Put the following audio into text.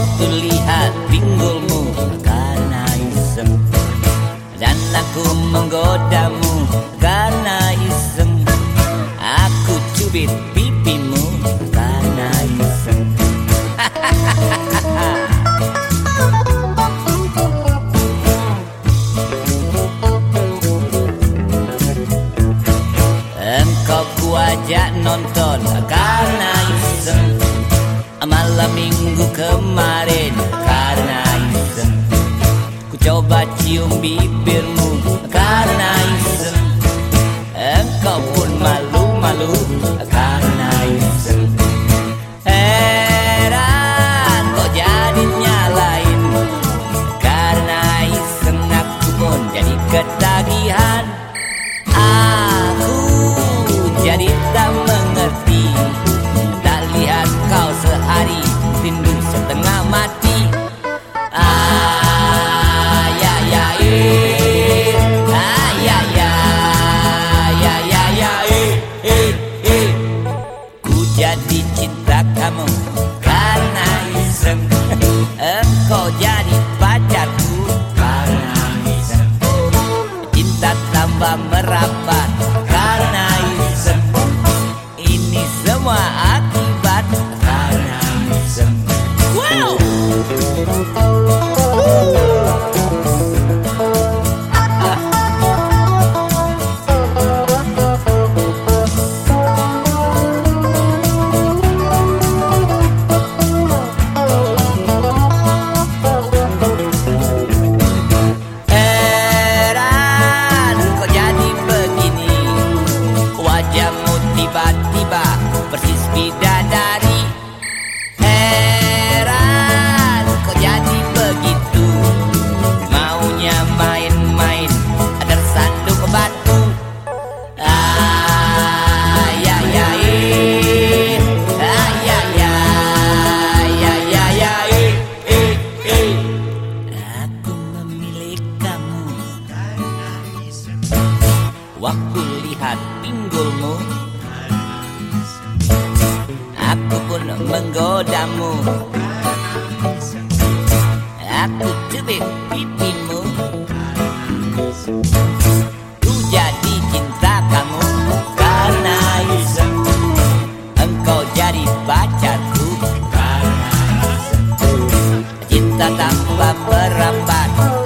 Waktu lihat pinggulmu karena iseng, dan aku menggodamu karena iseng. Aku cubit pipimu karena iseng. Engkau kuajak nonton karena iseng, malam minggu kemarin karena iseng. Ku coba cium bibirmu karena iseng, engkau pun malu-malu karena iseng. Heran kok jadi nyalain, karena iseng aku pun jadi ketagihan. Aku jadi tak mengerti, tak lihat kau sehari, rindu setengah mati. Ya ya ya ya ya ya ya ku jadi cinta kamu karena iseng, engkau jadi pacarku karena iseng. Cinta tambah merapat karena iseng, ini semua akibat karena iseng. Wow! Heran kok jadi begini, wajahmu tiba-tiba persis bidadari. Heran kok jadi begitu, maunya main-main tersandung batu. Ya ya ya ya ya ya ya aku memilih kamu waktu lihat pinggulmu, aku pun menggodamu, aku cubit pipimu, ku jadi cinta kamu karena iseng, engkau jadi pacarku karena iseng. Cinta tanpa merambat